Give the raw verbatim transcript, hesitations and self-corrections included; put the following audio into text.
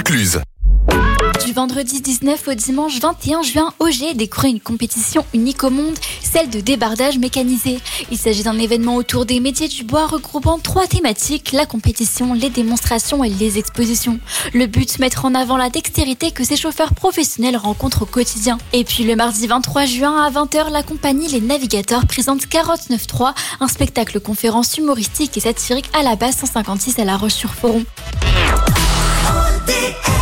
Vaucluse. Du vendredi dix-neuf au dimanche vingt et un juin, Auger découvre une compétition unique au monde, celle de débardage mécanisé. Il s'agit d'un événement autour des métiers du bois regroupant trois thématiques, la compétition, les démonstrations et les expositions. Le but, mettre en avant la dextérité que ces chauffeurs professionnels rencontrent au quotidien. Et puis le mardi vingt-trois juin à vingt heures, la compagnie Les Navigateurs présente quarante-neuf trois, un spectacle conférence humoristique et satirique à la base cent cinquante-six à La Roche-sur-Foron.